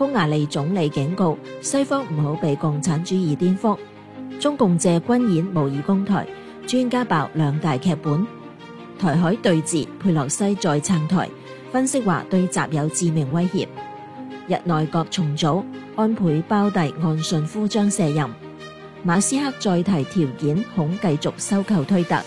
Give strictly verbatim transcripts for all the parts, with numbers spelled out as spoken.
匈牙利總理警告西方唔好被共產主義顛覆。中共借軍演模擬攻台，專家爆兩大劇本。台海對峙，佩洛西再撐台，分析話對習有致命威脅。日內閣重組，安倍胞弟岸信夫將卸任。馬斯克再提條件，恐繼續收購推特。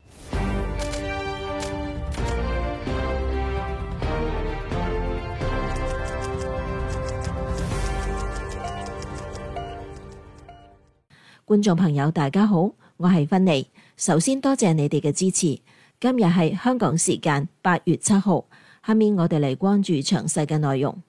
觀眾朋友大家好，我係芬妮。首先多謝你哋嘅支持。今日係香港時間八月七號，下面我哋嚟關注詳細嘅內容。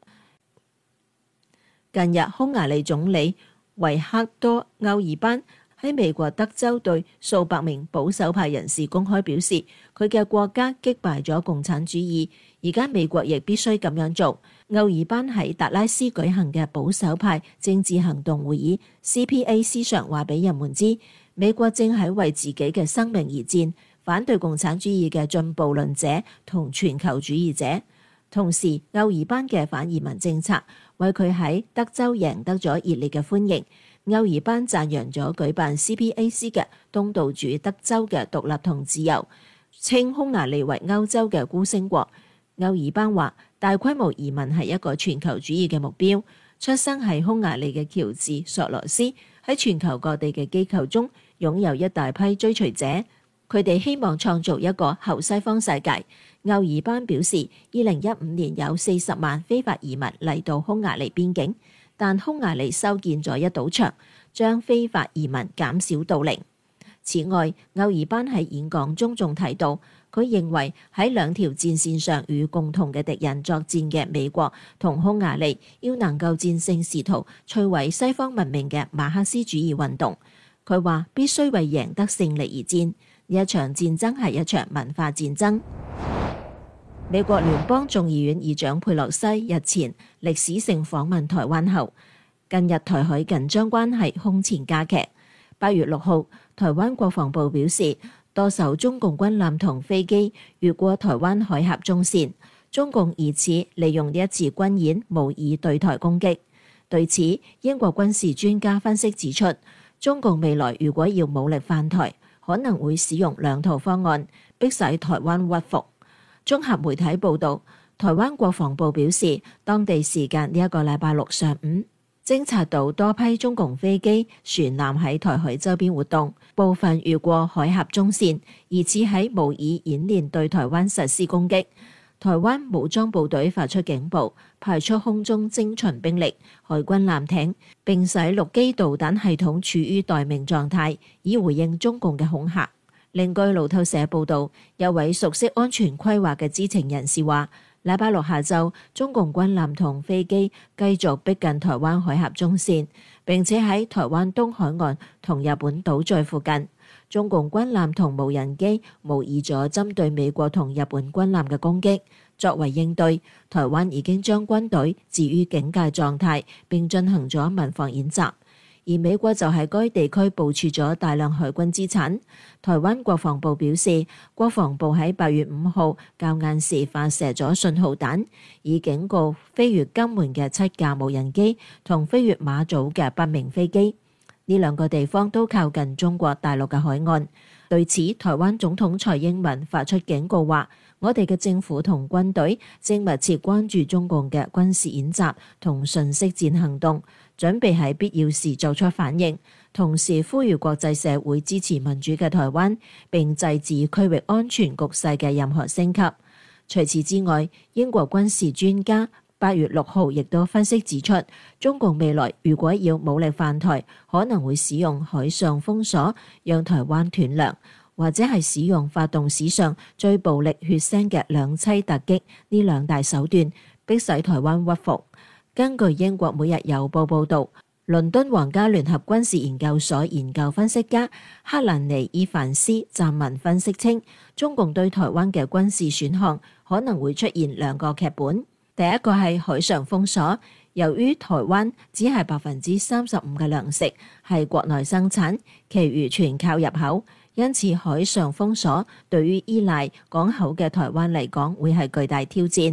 近日，匈牙利總理維克多歐爾班喺美國德州對數百名保守派人士公開表示，佢嘅國家擊敗咗共產主義，而家美國亦必須咁樣做。歐爾班喺達拉斯舉行嘅保守派政治行動會議 C P A C 上話俾人們知，美國正喺為自己嘅生命而戰，反對共產主義嘅進步論者同全球主義者。同時，歐爾班嘅反移民政策為佢喺德州贏得咗熱烈嘅歡迎。歐爾班讚揚咗舉辦 C P A C 嘅東道主德州嘅獨立同自由，稱匈牙利為歐洲嘅孤星國。歐爾班話，大規模移民係一個全球主義嘅目標。出生喺匈牙利嘅喬治索羅斯喺全球各地嘅機構中擁有一大批追隨者，佢哋希望創造一個後西方世界。歐爾班表示，二零一五年有四十萬非法移民嚟到匈牙利邊境，但匈牙利修建咗一堵牆，將非法移民減少到零。此外，歐爾班喺演講中仲提到，佢認為喺兩條戰線上與共同嘅敵人作戰嘅美國同匈牙利，要能夠戰勝試圖摧毀西方文明嘅馬克思主義運動。佢話必須為贏得勝利而戰，呢一場戰爭係一場文化戰爭。美國聯邦眾議院議長佩洛西日前歷史性訪問台灣後，近日台海緊張關係空前加劇。八月六號，台灣國防部表示，多艘中共軍艦同飛機越過台灣海峽中線，中共疑似利用呢一次軍演模擬對台攻擊。對此，英國軍事專家分析指出，中共未來如果要武力犯台，可能會使用兩套方案，迫使台灣屈服。綜合媒體報導，台灣國防部表示，當地時間呢一個禮拜六上午，偵察到多批中共飛機、船艦喺台海周邊活動，部分越過海峽中線，疑似喺模擬演練對台灣實施攻擊。台灣武裝部隊發出警報，派出空中精巡兵力、海軍艦艇，並使陸基導彈系統處於待命狀態，以回應中共嘅恐嚇。另據路透社報導，有位熟悉安全規劃嘅知情人士話，禮拜六下晝，中共軍艦同飛機繼續逼近台灣海峽中線，並且喺台灣東海岸同日本島嶼附近。中共軍艦同無人機模擬咗針對美國同日本軍艦嘅攻擊。作為應對，台灣已經將軍隊置於警戒狀態，並進行咗民防演習。而美國就喺該地區部署咗大量海軍資產。台灣國防部表示，國防部喺八月五號較晏時發射咗信號彈，以警告飛越金門嘅七架無人機同飛越馬祖嘅不明飛機。呢兩個地方都靠近中國大陸嘅海岸。對此，台灣總統蔡英文發出警告話，我哋嘅政府同軍隊正密切關注中共嘅軍事演習同信息戰行動，準備喺必要時作出反應，同時呼籲國際社會支持民主嘅台灣，並制止區域安全局勢嘅任何升級。除此之外，英國軍事專家八月六號亦都分析指出，中共未來如果要武力犯台，可能會使用海上封鎖，讓台灣斷糧，或者係使用發動史上最暴力血腥嘅兩棲突擊呢兩大手段，迫使台灣屈服。根據英國每日郵報報導，倫敦皇家聯合軍事研究所研究分析家克蘭尼伊凡斯撰文分析稱，中共對台灣嘅軍事選項可能會出現兩個劇本。第一個係海上封鎖，由於台灣只係百分之三十五嘅糧食係國內生產，其餘全靠入口，因此海上封鎖對於依賴港口嘅台灣嚟講會係巨大挑戰。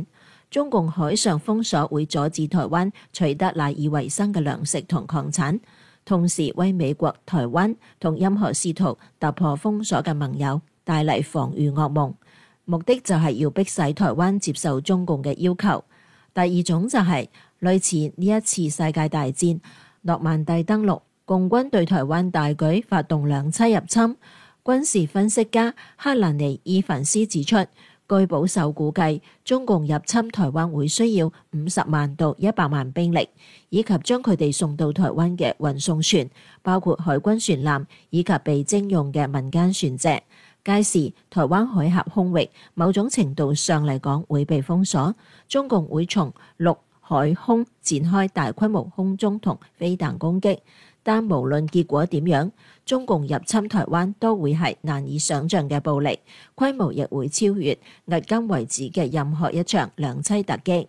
中共海上封鎖會阻止台灣取得賴以為生嘅糧食同礦產，同時為美國、台灣同任何試圖突破封鎖嘅盟友帶嚟防禦噩夢。目的就係要迫使台灣接受中共嘅要求。第二種就係、是、類似呢一次世界大戰諾曼第登陸，共軍對台灣大舉發動兩棲入侵。軍事分析家克蘭尼伊凡斯指出，據保守估計，中共入侵台灣會需要五十萬到一百萬兵力，以及將佢哋送到台灣嘅運送船，包括海軍船艦以及被徵用嘅民間船隻。屆時，台灣海峽空域某種程度上嚟講會被封鎖，中共會從陸海空展開大規模空中同飛彈攻擊。但無論結果點樣，中共入侵台灣都會係難以想像嘅暴力，規模亦會超越迄今為止嘅任何一場兩棲突擊。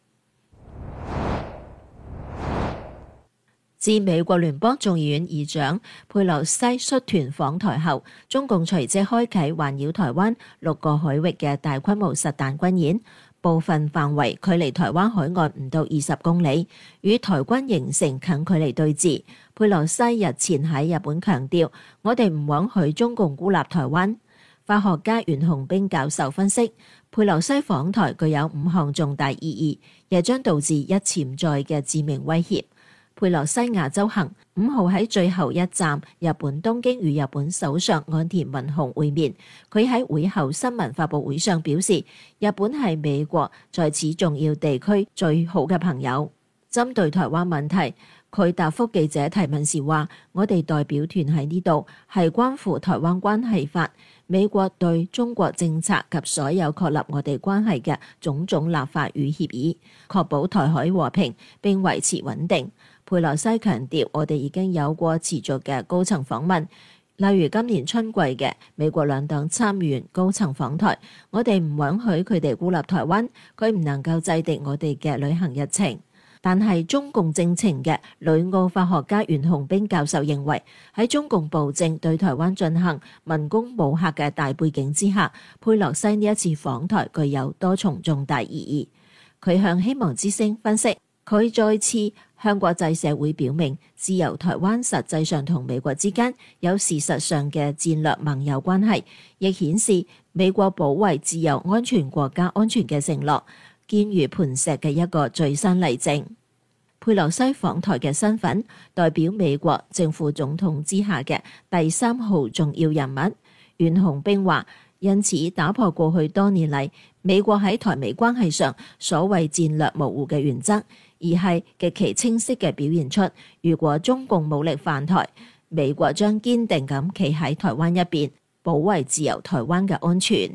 自美國聯邦眾議院議長佩洛西率團訪台後，中共隨即開啟環繞台灣六個海域嘅大規模實彈軍演，部分範圍距離台灣海岸唔到二十公里，與台軍形成近距離對峙。佩洛西日前喺日本強調，我哋唔允許中共孤立台灣。法學家袁弘彬教授分析，佩洛西訪台具有五項重大意義，亦將導致一潛在嘅致命威脅。佩洛西亞洲行五號喺最後一站日本東京與日本首相岸田文雄會面。佢喺會後新聞發佈會上表示，日本係美國在此重要地區最好嘅朋友。針對台灣問題，佢答覆記者提問時話：我哋代表團喺呢度係關乎台灣關係法、美國對中國政策及所有確立我哋關係嘅種種立法與協議，確保台海和平並維持穩定。佩洛西強調，我哋已經有過持續嘅高層訪問，例如今年春季嘅美國兩黨參議員高層訪台，我哋唔允許佢哋孤立台灣，佢唔能夠制定我哋嘅旅行日程。但係中共政情嘅旅澳法學家袁弘彬教授認為，喺中共暴政對台灣進行文攻武嚇嘅大背景之下，佩洛西呢一次訪台具有多重重大意義。佢向希望之聲分析，佢再次向國際社會表明，自由台灣實際上同美國之間有事實上嘅戰略盟友關係，亦顯示美國保衛自由安全國家安全嘅承諾堅如磐石嘅一個最新例證。佩洛西訪台嘅身份代表美國正副總統之下嘅第三號重要人物。袁弘彬話，因此打破過去多年嚟美國喺台美關係上所謂戰略模糊嘅原則，而係極其清晰嘅表現出，如果中共武力犯台，美國將堅定咁企喺台灣一邊，保衛自由台灣嘅安全。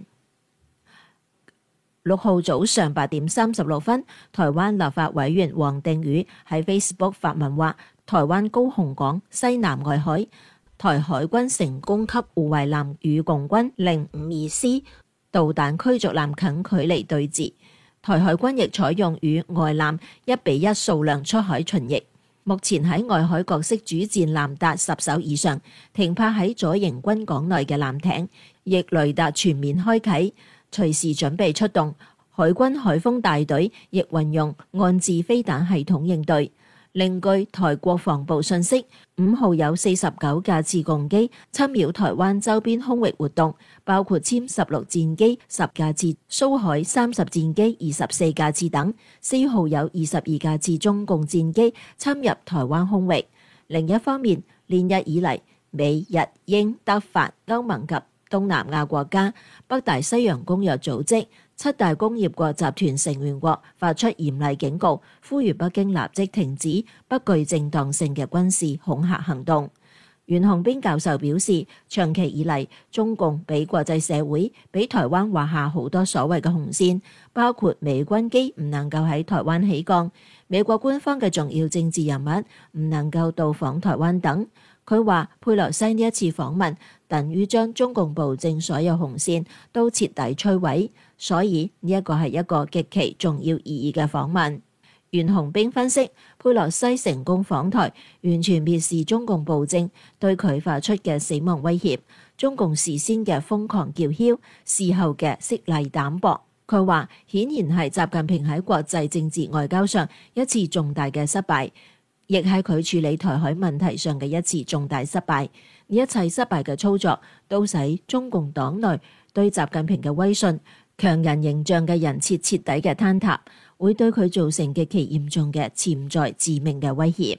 六號早上八點三十六分，台灣立法委員王定宇喺 Facebook 發文話，台灣高雄港西南外海，台海軍成功給護衛艦與共軍零五二 C 導彈驅逐艦近距離對峙，台海軍亦採用與外艦一比一數量出海巡弋。目前喺外海各式主戰艦達十艘以上，停泊喺左營軍港內嘅艦艇，亦雷達全面開啟，隨時準備出動。海軍海鋒大隊亦運用岸置飛彈系統應對。另據台國防部訊息，五號有四十九架次共機侵擾台灣周邊空域活動，包括殲十六戰機十架次、蘇海三十戰機二十四架次等。四號有二十二架次中共戰機侵入台灣空域。另一方面，連日以嚟，美日英德法歐盟及東南亞國家、北大西洋公約組織、七大工業國集團成員國發出嚴厲警告，呼籲北京立即停止不具正當性嘅軍事恐嚇行動。袁弘彬教授表示，長期以嚟，中共俾國際社會俾台灣畫下好多所謂嘅紅線，包括美軍機唔能夠喺台灣起降，美國官方嘅重要政治人物唔能夠到訪台灣等。佢話佩洛西呢一次訪問等於將中共暴政所有紅線都徹底摧毀，所以呢一個係一個極其重要意義嘅訪問。袁弘彬分析，佩洛西成功訪台，完全蔑視中共暴政對佢發出嘅死亡威脅，中共事先嘅瘋狂叫囂，事後嘅色厲膽薄。 佢話顯然係習近平喺國際政治外交上一次重大嘅失敗，亦係佢處理台海問題上嘅一次重大失敗。呢一切失敗嘅操作都使中共黨內對習近平嘅威信、強人形象嘅人設徹底嘅坍塌，會對佢造成極其嚴重嘅潛在致命嘅威脅。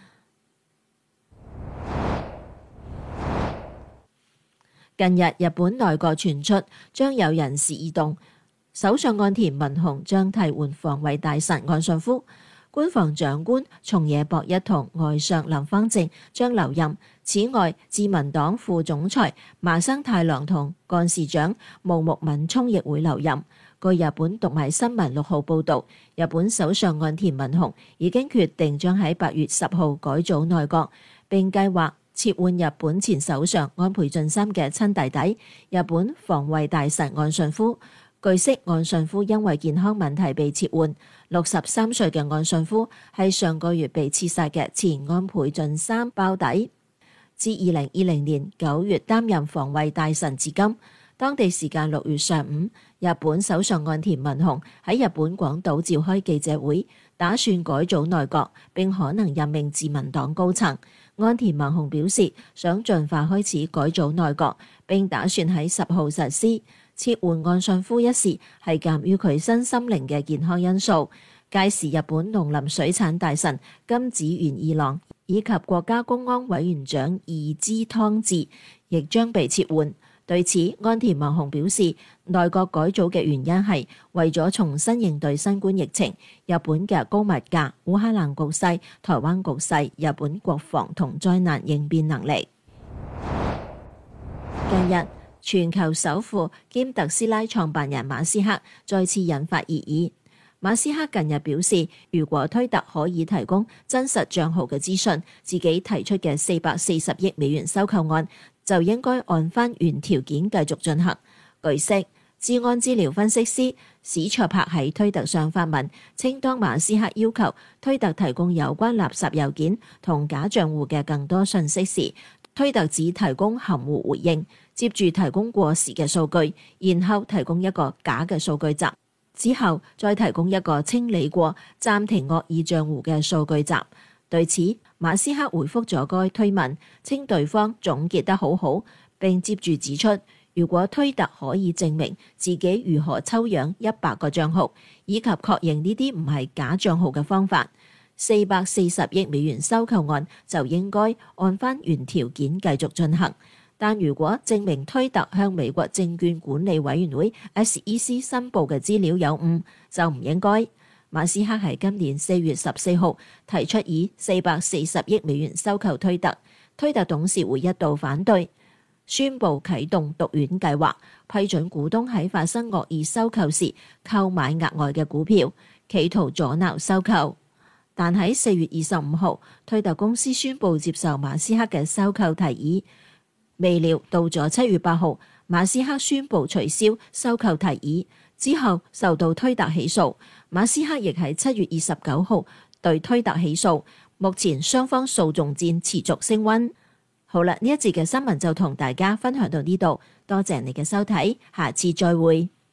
近日日本內閣傳出將有人事異動，首相岸田文雄將替換防衛大臣岸信夫，官房長官松野博一同外相林芳正將留任。此外，自民黨副總裁麻生太郎同幹事長毛木敏充亦會留任。據日本讀賣新聞六號報導，日本首相岸田文雄已經決定將喺八月十號改組內閣，並計劃撤換日本前首相安倍晉三嘅親弟弟日本防衛大臣岸信夫。據悉，岸信夫因為健康問題被撤換。六十三歲嘅岸信夫係上個月被刺殺嘅前安倍晉三胞弟，自二零二零年九月擔任防衛大臣至今。當地時間六月上午，日本首相岸田文雄喺日本廣島召開記者會，打算改組內閣，並可能任命自民黨高層。岸田文雄表示，想盡快開始改組內閣，並打算喺十號實施。撤換岸信夫一事係鑑於佢身心靈嘅健康因素。屆時日本農林水產大臣金子元二郎以及國家公安委員長二之湯治亦將被撤換。對此，岸田文雄表示，內閣改組嘅原因係為咗重新應對新冠疫情、日本嘅高物價、烏克蘭局勢、台灣局勢、日本國防同災難應變能力。近日，全球首富兼特斯拉創辦人馬斯克再次引發熱議。馬斯克近日表示，如果推特可以提供真實賬號嘅資訊，自己提出嘅四百四十億美元收購案就應該按翻原條件繼續進行。據悉，資安資料分析師史卓柏喺推特上發文，稱當馬斯克要求推特提供有關垃圾郵件同假賬戶嘅更多信息時，推特只提供含糊回應，接住提供過時嘅數據，然後提供一個假嘅數據集，之後再提供一個清理過、暫停惡意賬戶嘅數據集。對此，馬斯克回覆咗該推文，稱對方總結得好好，並接住指出，如果推特可以證明自己如何抽樣一百個賬號，以及確認呢啲唔係假賬號嘅方法，四百四十億美元收購案就應該按翻原條件繼續進行。但如果證明推特向美國證券管理委員會 S E C 申報嘅資料有誤，就唔應該。馬斯克喺今年四月十四號提出以四百四十億美元收購推特，推特董事會一度反對，宣布啟動獨丸計劃，批准股東喺發生惡意收購時購買額外嘅股票，企圖阻撓收購。但喺四月二十五號，推特公司宣布接受馬斯克嘅收購提議。未料到咗七月八號，馬斯克宣布取消收購提議之後，受到推特起訴。馬斯克亦喺七月二十九號對推特起訴。目前雙方訴訟戰持續升溫。好啦，呢一節嘅新聞就同大家分享到呢度，多謝你嘅收睇，下次再會。